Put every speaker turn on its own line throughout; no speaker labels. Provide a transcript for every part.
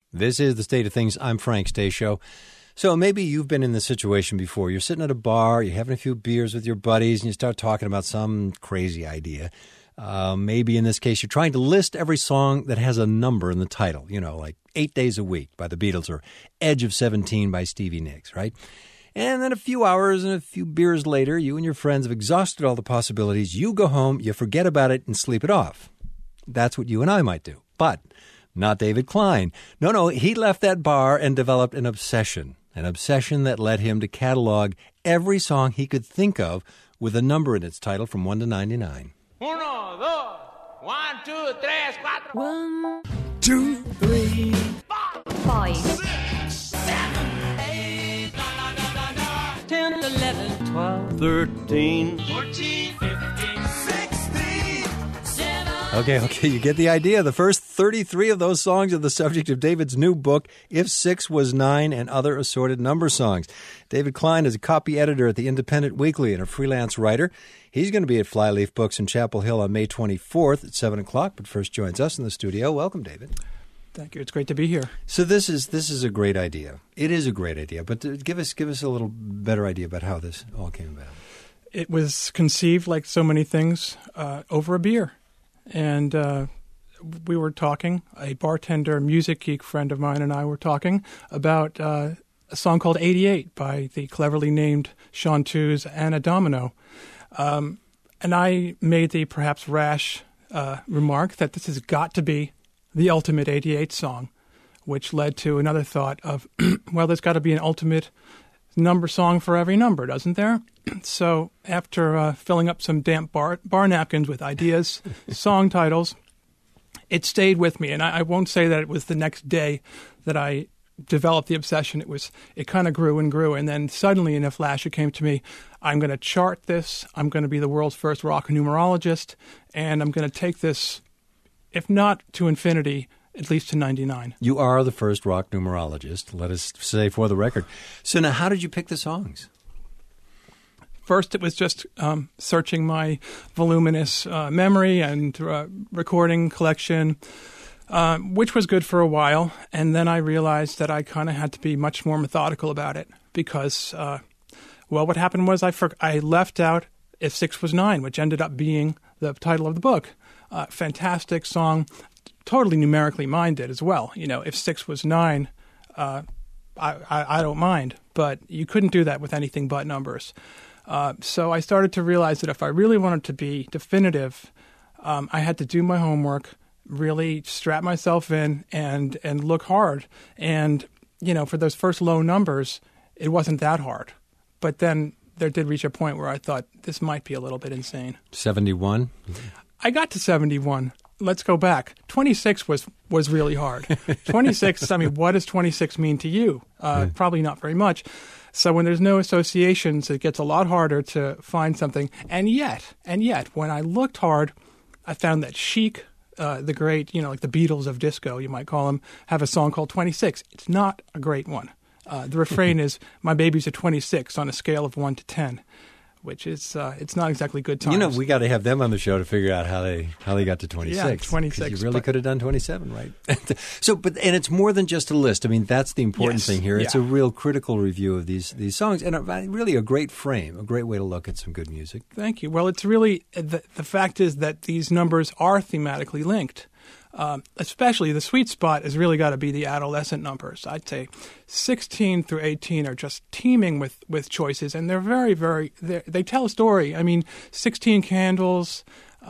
This is The State of Things. I'm Frank Stasio. So maybe you've been in this situation before. You're sitting at a bar, you're having a few beers with your buddies, and you start talking about some crazy idea. Maybe in this case, you're trying to list every song that has a number in the title, you know, like 8 Days a Week by the Beatles or Edge of 17 by Stevie Nicks, right? And then a few hours and a few beers later, you and your friends have exhausted all the possibilities. You go home, you forget about it, and sleep it off. That's what you and I might do. But not David Klein. No, he left that bar and developed an obsession that led him to catalog every song he could think of with a number in its title from 1 to 99.
1, 2, 3, 4.
1, 2, 3, 5,
6, 7, 8,
10, 11, 12,
13, 14, 15, 16, 7.
Okay, you get the idea. The first 33 of those songs are the subject of David's new book, If 6 Was 9 and Other Assorted Number Songs. David Klein is a copy editor at the Independent Weekly and a freelance writer. He's going to be at Flyleaf Books in Chapel Hill on May 24th at 7 o'clock, but first joins us in the studio. Welcome, David.
Thank you. It's great to be here.
So this is a great idea. It is a great idea, but give us a little better idea about how this all came about.
It was conceived, like so many things, over a beer. And we were talking, a bartender, music geek friend of mine and I were talking about a song called 88 by the cleverly named Sean Two's Anna Domino. And I made the perhaps rash remark that this has got to be the ultimate 88 song, which led to another thought of, well, there's got to be an ultimate number song for every number, doesn't there? So after filling up some damp bar napkins with ideas, song titles, it stayed with me. And I won't say that it was the next day that I developed the obsession. It kind of grew and grew. And then suddenly in a flash, it came to me, I'm going to chart this. I'm going to be the world's first rock numerologist. And I'm going to take this, if not to infinity, at least to 99.
You are the first rock numerologist, let us say for the record. So now how did you pick the songs?
First, it was just searching my voluminous memory and recording collection, which was good for a while. And then I realized that I kind of had to be much more methodical about it because, what happened was I left out If 6 Was 9, which ended up being the title of the book. Fantastic song, totally numerically minded as well. You know, If 6 Was 9, I don't mind. But you couldn't do that with anything but numbers. So I started to realize that if I really wanted to be definitive, I had to do my homework, really strap myself in and look hard. And, you know, for those first low numbers, it wasn't that hard. But then there did reach a point where I thought this might be a little bit insane.
71?
I got to 71. Let's go back. 26 was really hard. 26, I mean, what does 26 mean to you? Probably not very much. So when there's no associations, it gets a lot harder to find something. And yet, when I looked hard, I found that Chic, the great, you know, like the Beatles of disco, you might call them, have a song called 26. It's not a great one. The refrain is, my baby's a 26 on a scale of 1 to 10. Which is, it's not exactly good times.
You know, we got to have them on the show to figure out how they got to 26.
Yeah, 26.
You really could have done 27, right? And it's more than just a list. I mean, that's the important thing here. It's a real critical review of these songs, and really a great frame, a great way to look at some good music.
Thank you. Well, it's really, the fact is that these numbers are thematically linked. Especially the sweet spot has really got to be the adolescent numbers. I'd say 16 through 18 are just teeming with choices, and they're very, very, they tell a story. I mean, 16 Candles,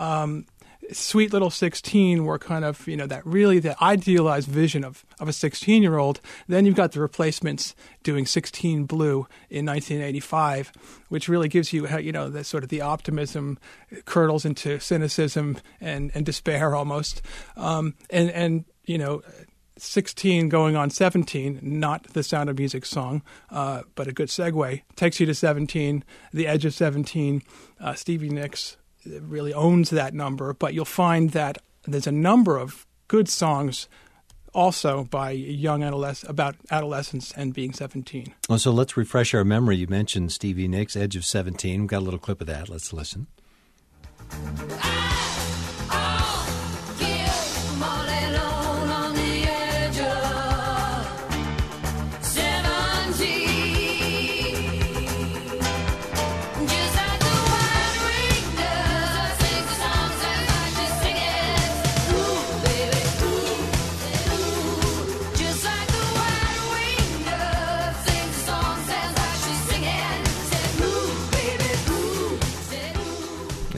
Sweet Little 16 were kind of, you know, that really the idealized vision of a 16-year-old. Then you've got the Replacements doing 16 Blue in 1985, which really gives you, you know, the sort of the optimism curdles into cynicism and despair almost. And you know, 16 going on 17, not the Sound of Music song, but a good segue, takes you to 17, The Edge of 17, Stevie Nicks really owns that number, but you'll find that there's a number of good songs also by young about adolescence and being 17.
Well, so let's refresh our memory. You mentioned Stevie Nicks, Edge of 17. We've got a little clip of that. Let's listen.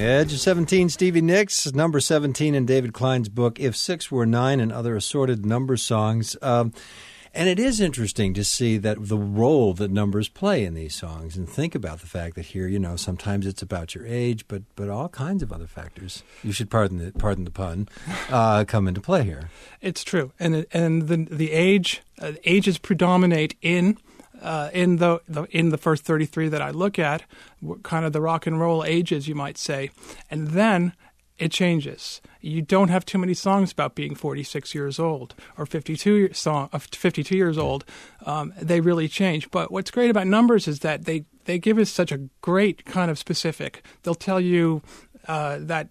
Edge of 17, Stevie Nicks, number 17 in David Klein's book, If Six Were Nine and Other Assorted Number Songs. And it is interesting to see that the role that numbers play in these songs, and think about the fact that here, sometimes it's about your age, but all kinds of other factors. You should pardon the pun, come into play here.
It's true, and the ages predominate in the first 33 that I look at, kind of the rock and roll ages, you might say, and then it changes. You don't have too many songs about being 46 years old or 52 years old. They really change. But what's great about numbers is that they give us such a great kind of specific. They'll tell you that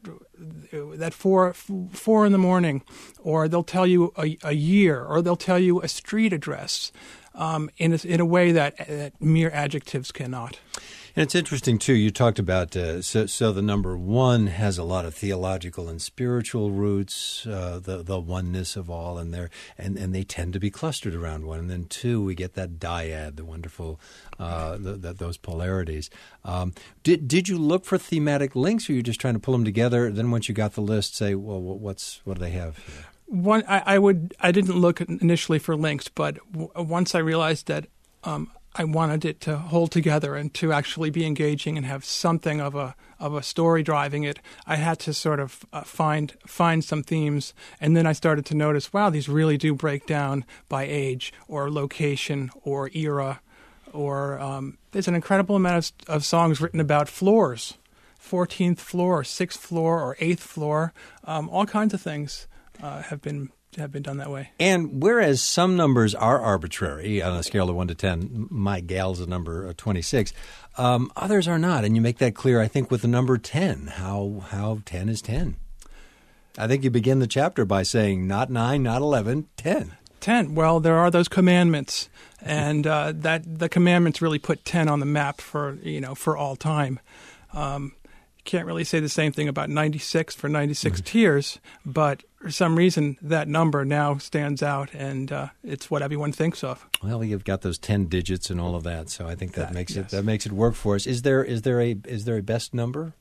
4 in the morning, or they'll tell you a year, or they'll tell you a street address in a way that mere adjectives cannot.
And it's interesting, too, you talked about, so the number 1 has a lot of theological and spiritual roots, the oneness of all, and they tend to be clustered around 1. And then 2, we get that dyad, the wonderful, those polarities. Did you look for thematic links, or were you just trying to pull them together? Then once you got the list, say, well, what do they have here?
I didn't look initially for links, but once I realized that I wanted it to hold together and to actually be engaging and have something of a story driving it, I had to sort of find some themes. And then I started to notice, wow, these really do break down by age or location or era. Or there's an incredible amount of songs written about floors, 14th floor, 6th floor, or 8th floor. All kinds of things have been done that way. And
whereas some numbers are arbitrary on a scale of 1 to 10, my gal's a number 26, others are not. And you make that clear, I think, with the number 10, how 10 is 10. I think you begin the chapter by saying not 9, not 11, 10.
10. Well, there are those commandments, and that the commandments really put 10 on the map for all time. Can't really say the same thing about 96 for 96 Tears, but for some reason that number now stands out, and it's what everyone thinks of.
Well, you've got those 10 digits and all of that, so I think that makes it work for us. Is there a best number?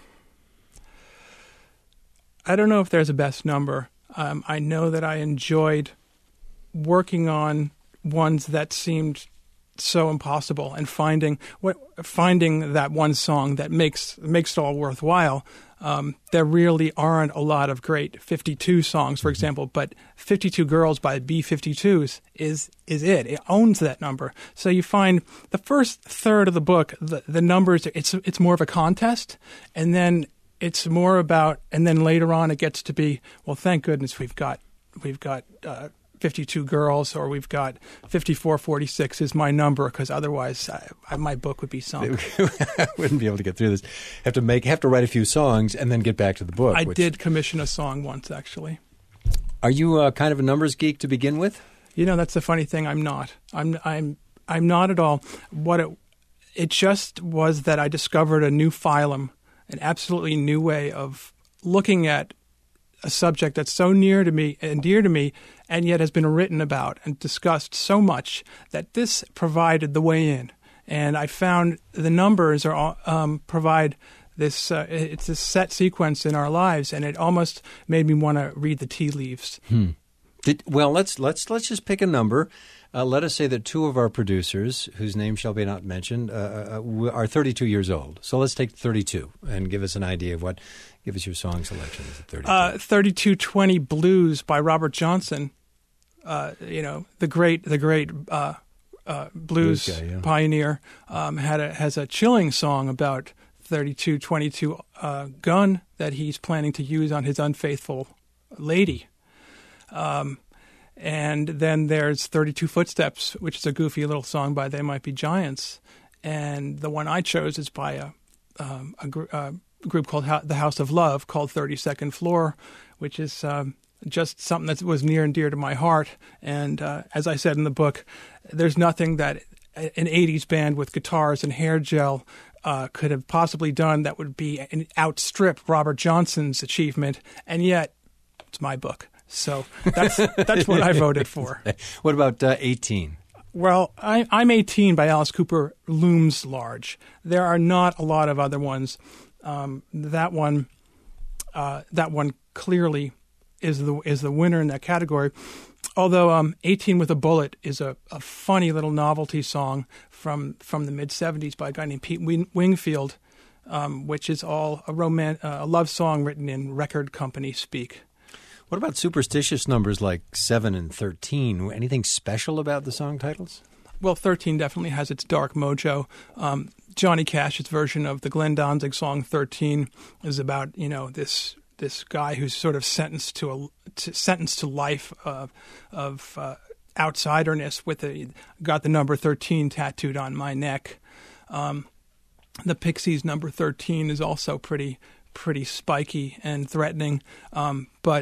I don't know if there's a best number. I know that I enjoyed working on ones that seemed so impossible, and finding that one song that makes it all worthwhile. There really aren't a lot of great 52 songs, for example, but 52 Girls by B-52s is it. It owns that number. So you find the first third of the book, the numbers, it's more of a contest, and then it's more about, and then later on it gets to be, well, thank goodness we've got 52 Girls, or we've got 5446 is my number, because otherwise my book would be sunk.
I wouldn't be able to get through this. Have to write a few songs and then get back to the book.
I did commission a song once, actually.
Are you kind of a numbers geek to begin with?
That's the funny thing. I'm not. I'm not at all. It just was that I discovered a new phylum, an absolutely new way of looking at a subject that's so near to me and dear to me, and yet has been written about and discussed so much, that this provided the way in. And I found the numbers provide this. It's a set sequence in our lives, and it almost made me want to read the tea leaves.
Let's just pick a number. Let us say that 2 of our producers, whose name shall be not mentioned, are 32 years old. So let's take 32 and give us an idea of what. Give us your song selection. Is it 32?
3220 Blues by Robert Johnson. The great blues guy, yeah. Pioneer, has a chilling song about 3222 gun that he's planning to use on his unfaithful lady. And then there's 32 Footsteps, which is a goofy little song by They Might Be Giants. And the one I chose is by a group called the House of Love, called 32nd Floor, which is just something that was near and dear to my heart. And as I said in the book, there's nothing that an 80s band with guitars and hair gel could have possibly done that would outstrip Robert Johnson's achievement, and yet it's my book. So that's what I voted for.
What about 18?
Well, I'm 18 by Alice Cooper looms large. There are not a lot of other ones That one clearly is the winner in that category. Although 18 with a Bullet is a funny little novelty song from the mid-'70s by a guy named Pete Wingfield, which is all a love song written in record company speak.
What about superstitious numbers like 7 and 13? Anything special about the song titles?
Well, 13 definitely has its dark mojo. Johnny Cash's version of the Glenn Danzig song 13 is about, this guy who's sort of sentenced to life of outsiderness got the number 13 tattooed on my neck. The Pixies' number 13 is also pretty spiky and threatening, but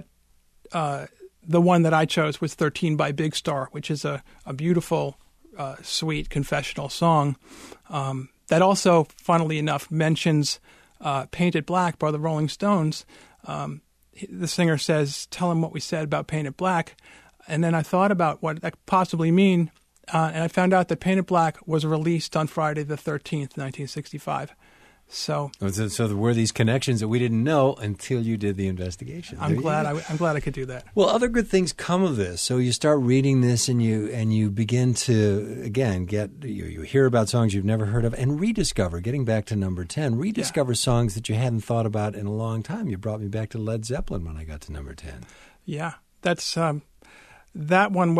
the one that I chose was 13 by Big Star, which is a beautiful, sweet confessional song that also, funnily enough, mentions Painted Black by the Rolling Stones. The singer says, "Tell him what we said about Painted Black." And then I thought about what that could possibly mean, and I found out that Painted Black was released on Friday the 13th, 1965. So
there were these connections that we didn't know until you did the investigation.
I'm glad I could do that.
Well, other good things come of this. So you start reading this, and you begin to again you hear about songs you've never heard of, and rediscover. Getting back to number 10, rediscover songs that you hadn't thought about in a long time. You brought me back to Led Zeppelin when I got to number 10.
Yeah, that's that one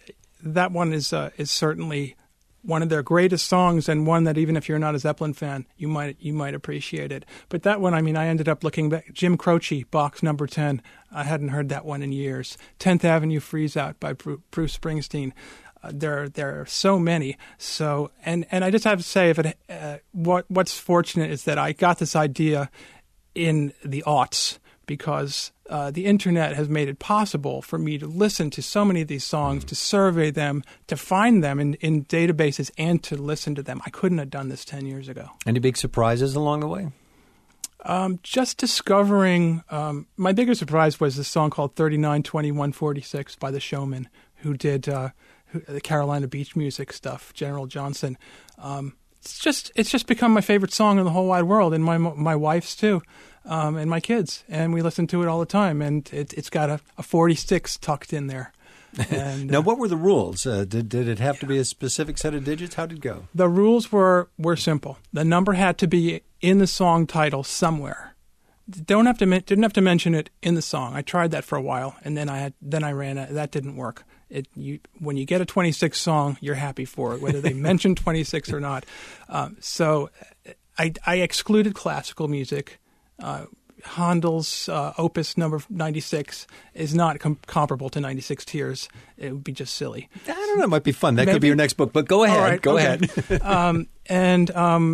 is certainly one of their greatest songs, and one that even if you're not a Zeppelin fan, you might appreciate it. But that one, I ended up looking back. Jim Croce, Bach's number 10. I hadn't heard that one in years. 10th Avenue Freeze Out by Bruce Springsteen. There are so many. So and I just have to say, what's fortunate is that I got this idea in the aughts, because the internet has made it possible for me to listen to so many of these songs, to survey them, to find them in databases, and to listen to them. I couldn't have done this 10 years ago.
Any big surprises along the way?
Just discovering, my biggest surprise was this song called 392146 by The Showmen, who did the Carolina Beach music stuff, General Johnson. It's just become my favorite song in the whole wide world, and my wife's too. And my kids, and we listen to it all the time, and it's got a 46 tucked in there. And,
now, what were the rules? Did it have to be a specific set of digits? How did it go?
The rules were simple. The number had to be in the song title somewhere. Didn't have to mention it in the song. I tried that for a while, and then I ran it. That didn't work. When you get a 26 song, you're happy for it, whether they mention 26 or not. So I excluded classical music. Handel's Opus number 96 is not comparable to 96 Tears. It would be just silly.
I don't know. It might be fun. That could be your next book. But go ahead.
Right,
go
okay.
ahead.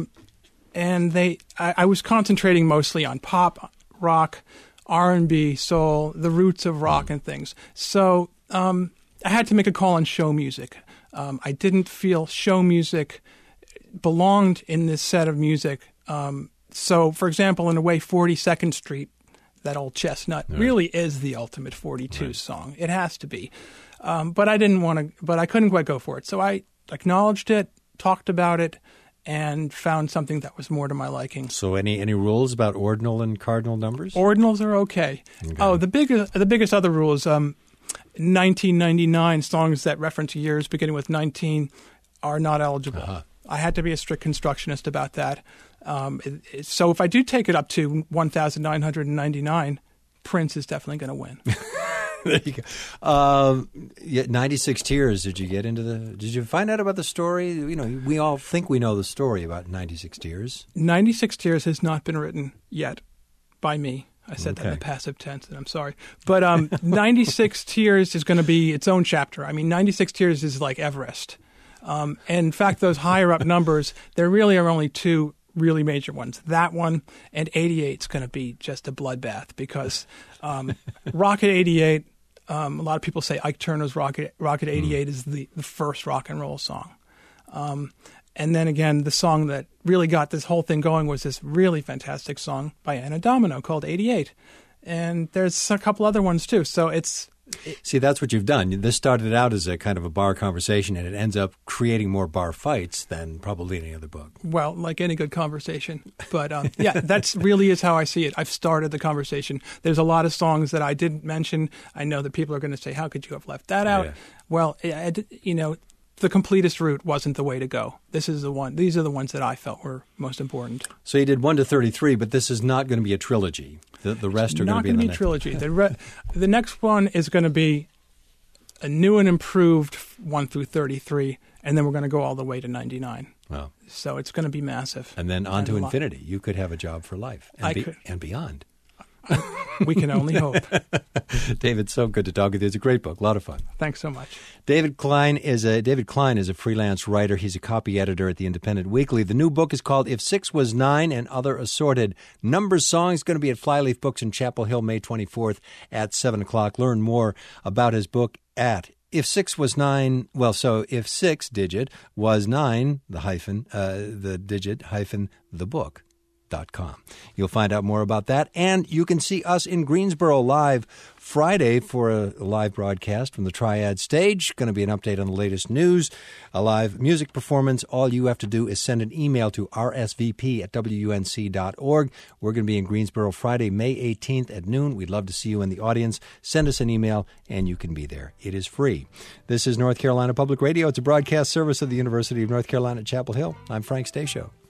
I was concentrating mostly on pop, rock, R&B, soul, the roots of rock and things. So I had to make a call on show music. I didn't feel show music belonged in this set of music. So, for example, in a way, 42nd Street, that old chestnut, really is the ultimate 42 song. It has to be. But I couldn't quite go for it. So I acknowledged it, talked about it, and found something that was more to my liking.
So any rules about ordinal and cardinal numbers?
Ordinals are okay. Oh, the biggest other rule is 1999 songs that reference years beginning with 19 are not eligible. Uh-huh. I had to be a strict constructionist about that. So if I do take it up to 1,999, Prince is definitely going to win.
There you go. 96 Tears. Did you find out about the story? We all think we know the story about 96 Tears. 96
Tears has not been written yet by me. I said that in the passive tense, and I'm sorry. But 96 Tears is going to be its own chapter. 96 Tears is like Everest. And in fact, those higher up numbers, there really are only two really major ones. That one and 88 is going to be just a bloodbath, because Rocket 88, a lot of people say Ike Turner's Rocket 88 is the first rock and roll song. And then again, the song that really got this whole thing going was this really fantastic song by Anna Domino called 88. And there's a couple other ones too. So it's
See, that's what you've done. This started out as a kind of a bar conversation, and it ends up creating more bar fights than probably any other book.
Well, like any good conversation. But yeah, that's really is how I see it. I've started the conversation. There's a lot of songs that I didn't mention. I know that people are going to say, how could you have left that out?
Yeah.
Well, the completest route wasn't the way to go. These are the ones that I felt were most important.
So you did 1 to 33, but this is not going to be a trilogy. The rest are going to be in the next.
Not going to be a trilogy. The next one is going to be a new and improved 1 through 33, and then we're going to go all the way to 99.
Wow.
So it's going to be massive.
And then on to infinity. You could have a job for life and beyond.
We can only hope.
David, so good to talk with you. It's a great book. A lot of fun.
Thanks so much.
David Klein is a freelance writer. He's a copy editor at the Independent Weekly. The new book is called If 6 Was 9 and Other Assorted Numbers Songs. It's going to be at Flyleaf Books in Chapel Hill, May 24th at 7 o'clock. Learn more about his book at If 6 was 9, so if 6 digit was 9, the digit hyphen the book. You'll find out more about that, and you can see us in Greensboro live Friday for a live broadcast from the Triad stage. Going to be an update on the latest news, a live music performance. All you have to do is send an email to rsvp@WUNC.org. We're going to be in Greensboro Friday, May 18th at noon. We'd love to see you in the audience. Send us an email, and you can be there. It is free. This is North Carolina Public Radio. It's a broadcast service of the University of North Carolina at Chapel Hill. I'm Frank Stasio.